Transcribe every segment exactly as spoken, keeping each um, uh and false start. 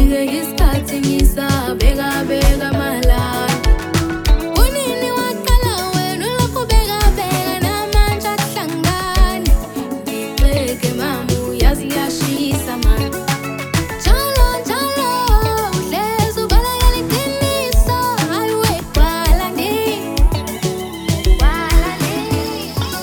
ngifike isikhathi ngisabeka beka malanga. Unini waqala wena ulokhu beka beka namanje akuhlangani. Ngixeke mama uyazi yashisa mani. Njalo njalo uhlezi ubalekela iqiniso. Hayi weqala nini wala nini.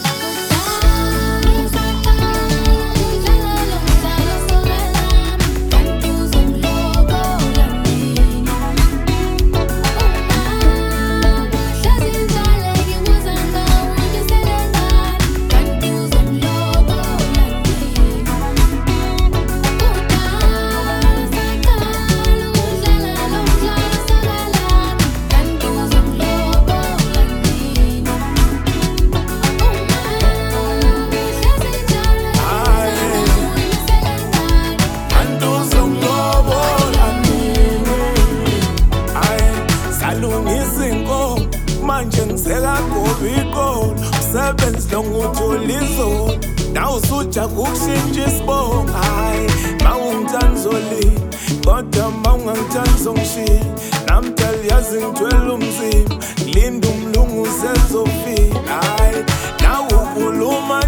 Manje ngisekagoba iqolo usebenzi lo nguthola izolo nawe usuja kukushintsha isibongo. Hayi mawungithanda uzolini kodwa mawungangithandi uzongishiya. Namdala yazi ngithwele umzimba ngilinda umlungu usezofika. Hayi nawe ukhuluma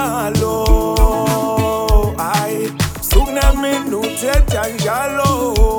njalo. Hayi sukunamina uthetha njalo.